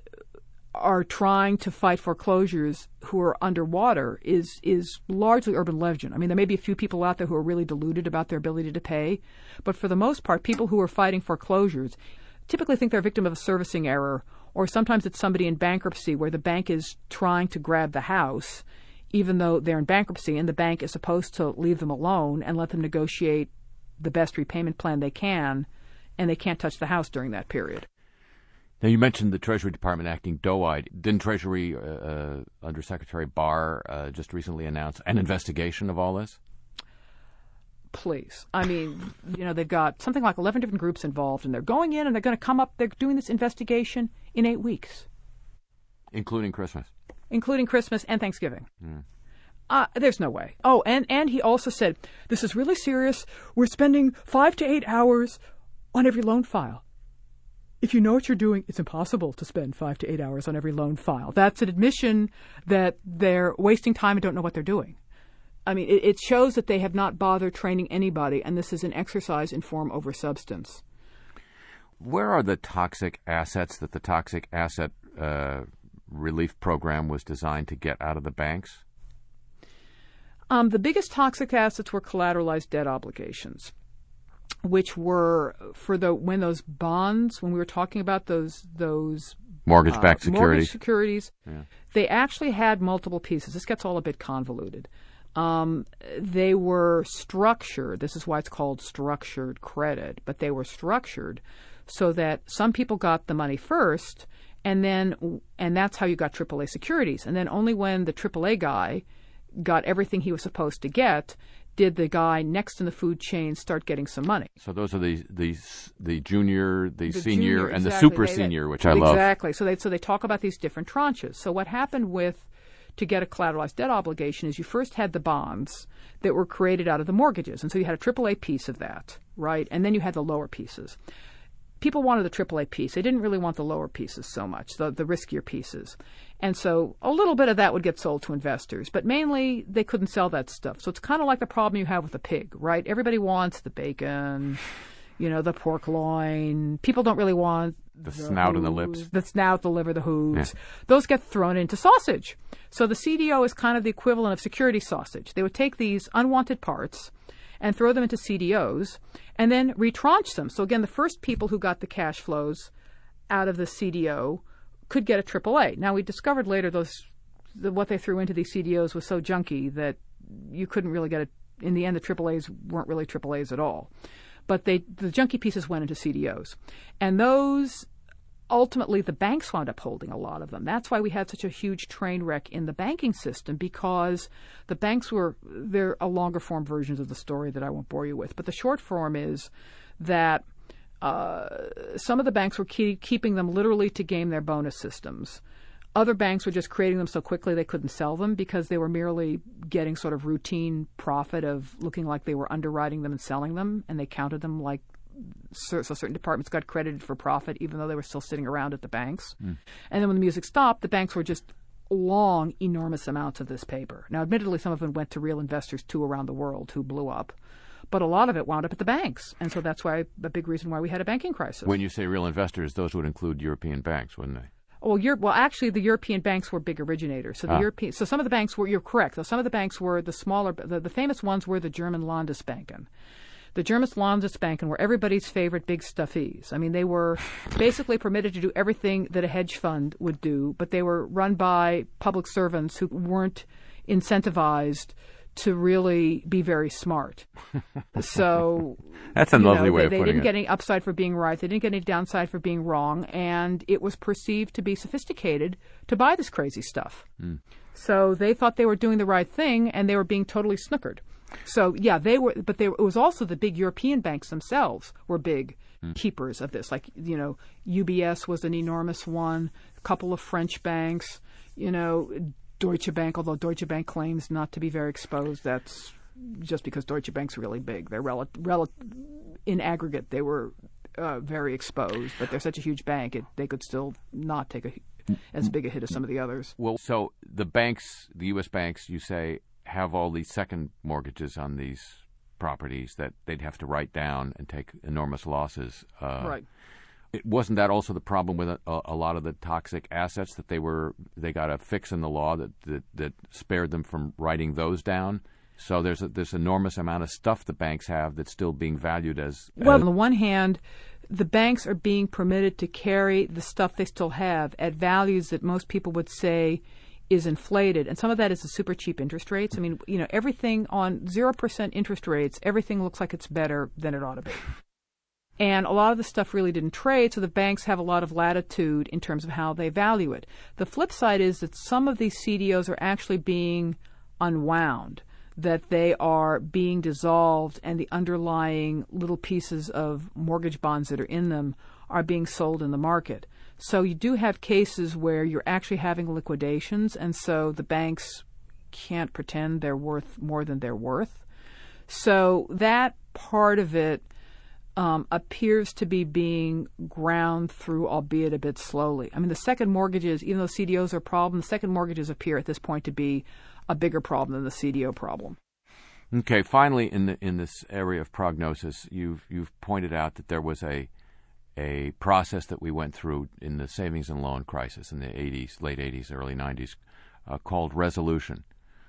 are trying to fight foreclosures who are underwater is is largely urban legend. I mean, there may be a few people out there who are really deluded about their ability to pay, but for the most part, people who are fighting foreclosures typically think they're a victim of a servicing error, or sometimes it's somebody in bankruptcy where the bank is trying to grab the house, even though they're in bankruptcy, and the bank is supposed to leave them alone and let them negotiate the best repayment plan they can, and they can't touch the house during that period. Now, you mentioned the Treasury Department acting doe-eyed. Didn't Treasury uh, uh, Under Secretary Barr uh, just recently announce an investigation of all this? Please. I mean, you know, they've got something like eleven different groups involved, and they're going in and they're going to come up, they're doing this investigation in eight weeks. Including Christmas. Including Christmas and Thanksgiving. Mm. Uh, there's no way. Oh, and, and he also said, this is really serious. We're spending five to eight hours on every loan file. If you know what you're doing, it's impossible to spend five to eight hours on every loan file. That's an admission that they're wasting time and don't know what they're doing. I mean, it, it shows that they have not bothered training anybody, and this is an exercise in form over substance. Where are the toxic assets that the Toxic Asset uh, Relief Program was designed to get out of the banks? Um, the biggest toxic assets were collateralized debt obligations, which were for the when those bonds, when we were talking about those those mortgage-backed uh, securities, mortgage securities, yeah. They actually had multiple pieces. This gets all a bit convoluted. Um, they were structured. This is why it's called structured credit. But they were structured so that some people got the money first, and then and that's how you got triple A securities. And then only when the triple A guy got everything he was supposed to get did the guy next in the food chain start getting some money. So those are the the the junior, the, the senior, junior, and exactly. the super they, senior, they, which I love. Exactly. So they so they talk about these different tranches. So what happened with to get a collateralized debt obligation is you first had the bonds that were created out of the mortgages, and so you had a triple A piece of that, right? And then you had the lower pieces. People wanted the triple A piece. They didn't really want the lower pieces so much, the, the riskier pieces. And so a little bit of that would get sold to investors, but mainly they couldn't sell that stuff. So it's kind of like the problem you have with the pig, right? Everybody wants the bacon, you know, the pork loin. People don't really want the, the hooves, snout and the lips. The snout, the liver, the hooves. Yeah. Those get thrown into sausage. So the C D O is kind of the equivalent of security sausage. They would take these unwanted parts and throw them into C D Os, and then retranche them. So again, the first people who got the cash flows out of the C D O could get a triple A. Now, we discovered later those the, what they threw into these C D Os was so junky that you couldn't really get it. In the end, the triple A's weren't really triple A's at all. But they the junky pieces went into C D Os. And those, ultimately, the banks wound up holding a lot of them. That's why we had such a huge train wreck in the banking system, because the banks were, they're a longer form versions of the story that I won't bore you with. But the short form is that uh, some of the banks were keep, keeping them literally to game their bonus systems. Other banks were just creating them so quickly they couldn't sell them because they were merely getting sort of routine profit of looking like they were underwriting them and selling them, and they counted them like so certain departments got credited for profit even though they were still sitting around at the banks. Mm. And then when the music stopped, the banks were just long, enormous amounts of this paper. Now, admittedly, some of it went to real investors, too, around the world who blew up. But a lot of it wound up at the banks. And so that's why a big reason why we had a banking crisis. When you say real investors, those would include European banks, wouldn't they? Well, Europe, well, actually, the European banks were big originators. So the ah. European, so some of the banks were, you're correct. So some of the banks were the smaller, the, the famous ones were the German Landesbanken. The German Landesbanken were everybody's favorite big stuffies. I mean, they were basically permitted to do everything that a hedge fund would do, but they were run by public servants who weren't incentivized to really be very smart. So that's a lovely know, way they, of they putting didn't it. get any upside for being right. They didn't get any downside for being wrong, and it was perceived to be sophisticated to buy this crazy stuff. Mm. So they thought they were doing the right thing, and they were being totally snookered. So yeah, they were, but they, it was also the big European banks themselves were big mm. keepers of this. Like, you know, U B S was an enormous one. A couple of French banks, you know, Deutsche Bank. Although Deutsche Bank claims not to be very exposed, that's just because Deutsche Bank's really big. They're rel- rel- in aggregate, they were uh, very exposed, but they're such a huge bank, it, they could still not take a as big a hit as some of the others. Well, so the banks, the U S banks, you say, have all these second mortgages on these properties that they'd have to write down and take enormous losses. Uh, right. It, wasn't that also the problem with a, a lot of the toxic assets, that they were they got a fix in the law that, that, that spared them from writing those down? So there's a, this enormous amount of stuff the banks have that's still being valued as, as... Well, on the one hand, the banks are being permitted to carry the stuff they still have at values that most people would say is inflated, and some of that is the super cheap interest rates. I mean, you know, everything on zero percent interest rates, everything looks like it's better than it ought to be. And a lot of the stuff really didn't trade, so the banks have a lot of latitude in terms of how they value it. The flip side is that some of these C D Os are actually being unwound, that they are being dissolved, and the underlying little pieces of mortgage bonds that are in them are being sold in the market. So you do have cases where you're actually having liquidations, and so the banks can't pretend they're worth more than they're worth. So that part of it Um, appears to be being ground through, albeit a bit slowly. I mean, the second mortgages, even though C D Os are a problem, the second mortgages appear at this point to be a bigger problem than the C D O problem. Okay. Finally, in the in this area of prognosis, you've you've pointed out that there was a a process that we went through in the savings and loan crisis in the eighties, late eighties, early nineties, uh, called resolution,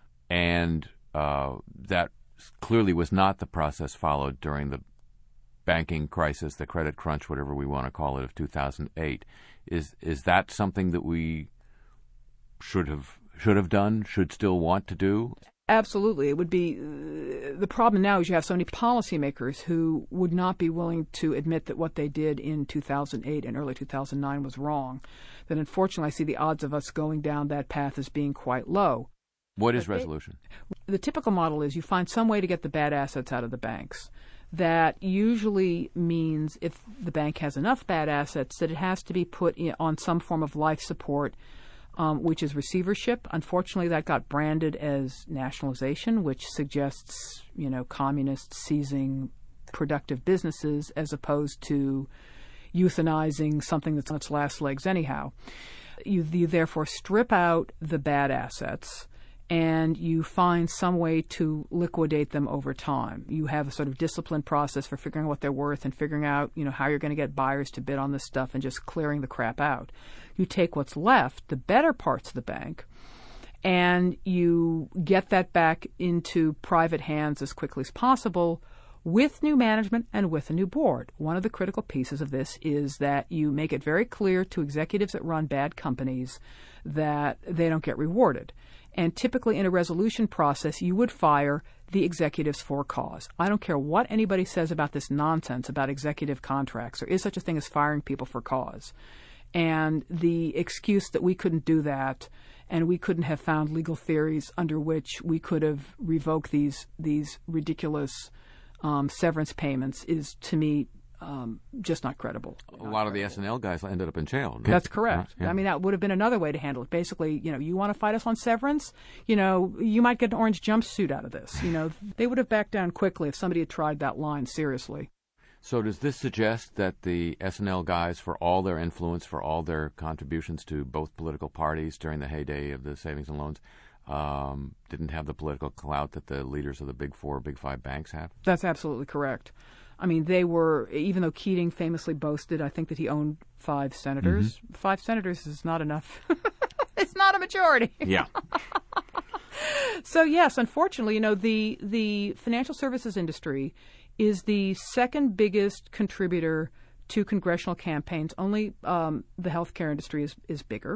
and uh, that clearly was not the process followed during the banking crisis, the credit crunch, whatever we want to call it, of two thousand eight. Is is that something that we should have should have done, should still want to do? Absolutely. It would be uh, the problem now is you have so many policymakers who would not be willing to admit that what they did in two thousand eight and early two thousand nine was wrong. That unfortunately I see the odds of us going down that path as being quite low. What is resolution? The typical model is you find some way to get the bad assets out of the banks. That usually means if the bank has enough bad assets that it has to be put in, on some form of life support, um, which is receivership. Unfortunately, that got branded as nationalization, which suggests, you know, communists seizing productive businesses as opposed to euthanizing something that's on its last legs anyhow. You, you therefore strip out the bad assets, and you find some way to liquidate them over time. You have a sort of disciplined process for figuring out what they're worth and figuring out, you know, how you're going to get buyers to bid on this stuff and just clearing the crap out. You take what's left, the better parts of the bank, and you get that back into private hands as quickly as possible with new management and with a new board. One of the critical pieces of this is that you make it very clear to executives that run bad companies that they don't get rewarded. And typically in a resolution process, you would fire the executives for cause. I don't care what anybody says about this nonsense about executive contracts. There is such a thing as firing people for cause. And the excuse that we couldn't do that and we couldn't have found legal theories under which we could have revoked these these ridiculous um, severance payments is, to me, Um, just not credible. A not lot credible. of the S N L guys ended up in jail. That's correct. Uh, yeah. I mean, that would have been another way to handle it. Basically, you know, you want to fight us on severance? You know, you might get an orange jumpsuit out of this. You know, they would have backed down quickly if somebody had tried that line seriously. So does this suggest that the S N L guys, for all their influence, for all their contributions to both political parties during the heyday of the savings and loans, um, didn't have the political clout that the leaders of the big four, big five banks have? That's absolutely correct. I mean, they were, even though Keating famously boasted, I think, that he owned five senators. Mm-hmm. Five senators is not enough. It's not a majority. Yeah. So, yes, unfortunately, you know, the the financial services industry is the second biggest contributor to congressional campaigns. Only um, the healthcare industry is, is bigger.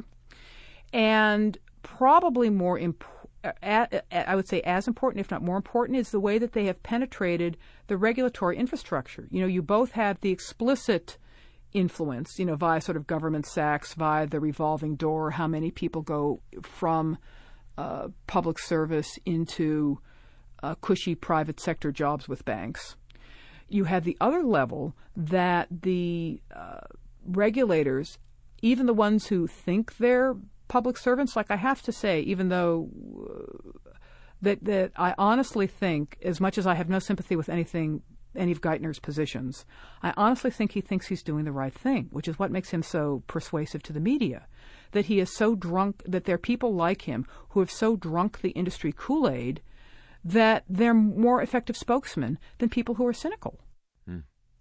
And probably more important, I would say as important, if not more important, is the way that they have penetrated the regulatory infrastructure. You know, you both have the explicit influence, you know, via sort of government sacks, via the revolving door, how many people go from uh, public service into uh, cushy private sector jobs with banks. You have the other level that the uh, regulators, even the ones who think they're public servants, like I have to say, even though uh, that that I honestly think, as much as I have no sympathy with anything, any of Geithner's positions, I honestly think he thinks he's doing the right thing, which is what makes him so persuasive to the media. That he is so drunk, that there are people like him who have so drunk the industry Kool-Aid that they're more effective spokesmen than people who are cynical. Hmm.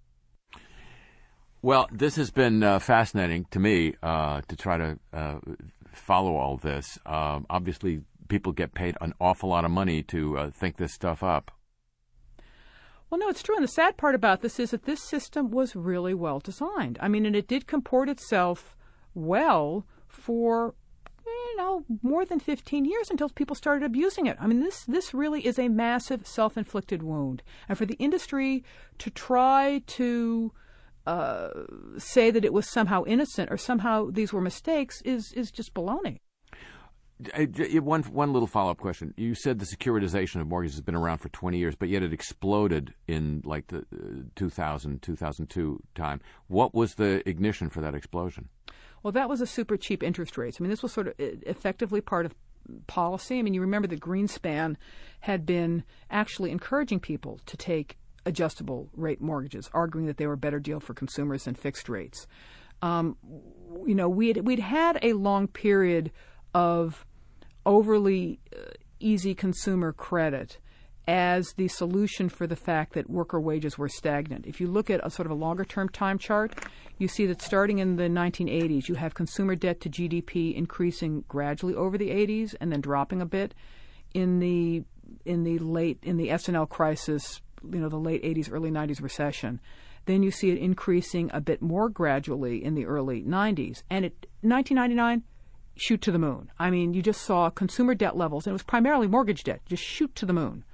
Well, this has been uh, fascinating to me uh, to try to uh, follow all this. Um, obviously, people get paid an awful lot of money to uh, think this stuff up. Well, no, it's true. And the sad part about this is that this system was really well designed. I mean, and it did comport itself well for you know, more than fifteen years until people started abusing it. I mean, this this really is a massive self-inflicted wound. And for the industry to try to uh, say that it was somehow innocent or somehow these were mistakes is, is just baloney. One one little follow-up question. You said the securitization of mortgages has been around for twenty years, but yet it exploded in like the uh, two thousand, two thousand two time. What was the ignition for that explosion? Well, that was a super cheap interest rates. I mean, this was sort of effectively part of policy. I mean, you remember that Greenspan had been actually encouraging people to take adjustable rate mortgages, arguing that they were a better deal for consumers than fixed rates. Um, you know, we'd, we'd had a long period of overly uh, easy consumer credit as the solution for the fact that worker wages were stagnant. If you look at a sort of a longer-term time chart, you see that starting in the nineteen eighties, you have consumer debt to G D P increasing gradually over the eighties and then dropping a bit. In the in the late in the S and L crisis, you know, the late eighties, early nineties recession, then you see it increasing a bit more gradually in the early nineties, and at nineteen ninety-nine. Shoot to the moon. I mean, you just saw consumer debt levels, and it was primarily mortgage debt, just shoot to the moon.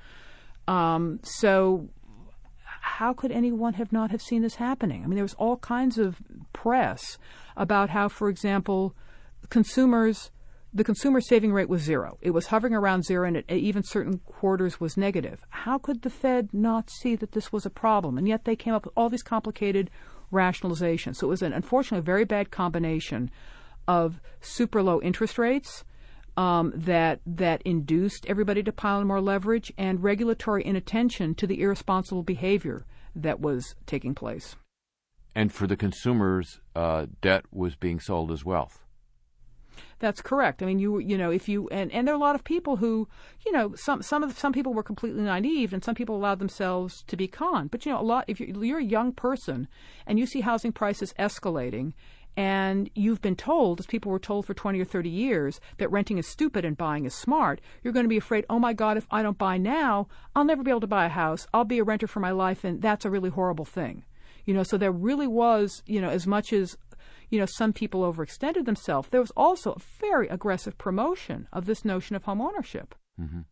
Um, so how could anyone have not have seen this happening? I mean, there was all kinds of press about how, for example, consumers, the consumer saving rate was zero. It was hovering around zero, and it, even certain quarters was negative. How could the Fed not see that this was a problem? And yet they came up with all these complicated rationalizations. So it was, an, unfortunately, a very bad combination of super low interest rates um, that that induced everybody to pile in more leverage, and regulatory inattention to the irresponsible behavior that was taking place. And for the consumers, uh, debt was being sold as wealth. That's correct. I mean, you you know, if you and, and there are a lot of people who, you know, some some of the, some people were completely naive, and some people allowed themselves to be conned. But you know, a lot if you're, you're a young person and you see housing prices escalating, and you've been told, as people were told for twenty or thirty years, that renting is stupid and buying is smart, you're going to be afraid, oh, my God, if I don't buy now, I'll never be able to buy a house. I'll be a renter for my life, and that's a really horrible thing. You know, so there really was, you know, as much as, you know, some people overextended themselves, there was also a very aggressive promotion of this notion of home ownership. Mm-hmm.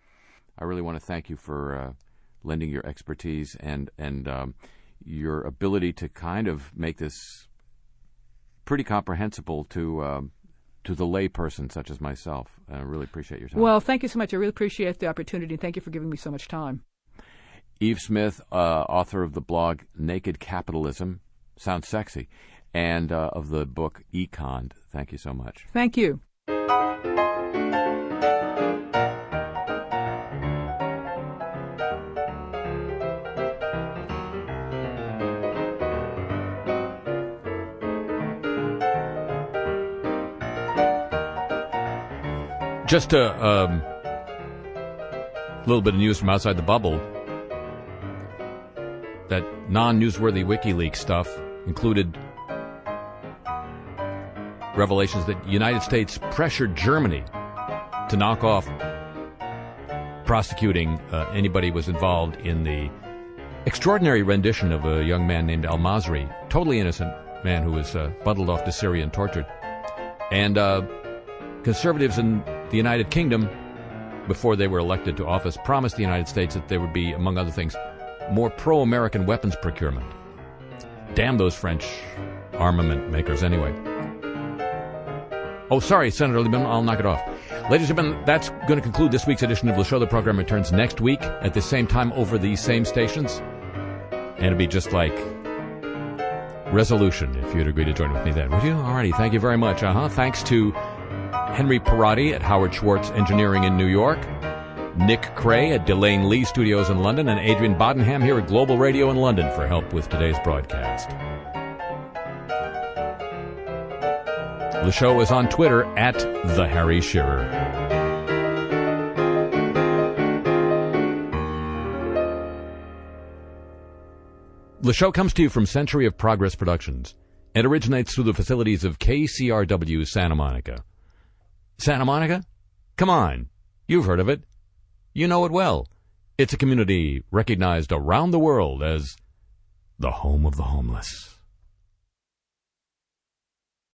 I really want to thank you for uh, lending your expertise and, and um, your ability to kind of make this pretty comprehensible to um, to the lay person such as myself. I really appreciate your time. Well, thank you so much. I really appreciate the opportunity, and thank you for giving me so much time. Eve Smith, uh, author of the blog Naked Capitalism, sounds sexy, and uh, of the book Econ. Thank you so much. Thank you. Just a um, little bit of news from outside the bubble. That non-newsworthy WikiLeaks stuff included revelations that the United States pressured Germany to knock off prosecuting uh, anybody who was involved in the extraordinary rendition of a young man named Al-Masri, totally innocent man who was uh, bundled off to Syria and tortured. And uh, conservatives in the United Kingdom, before they were elected to office, promised the United States that there would be, among other things, more pro-American weapons procurement. Damn those French armament makers anyway. Oh, sorry, Senator Lieberman, I'll knock it off. Ladies and gentlemen, that's going to conclude this week's edition of the show. The program returns next week at the same time over these same stations. And it'll be just like Resolution, if you'd agree to join with me then. Would you? Alrighty, thank you very much. Uh-huh. Thanks to Henry Perotti at Howard Schwartz Engineering in New York, Nick Cray at Delane Lee Studios in London, and Adrian Bodenham here at Global Radio in London for help with today's broadcast. The show is on Twitter at The Harry Shearer. The show comes to you from Century of Progress Productions and originates through the facilities of K C R W Santa Monica. Santa Monica? Come on. You've heard of it. You know it well. It's a community recognized around the world as the home of the homeless.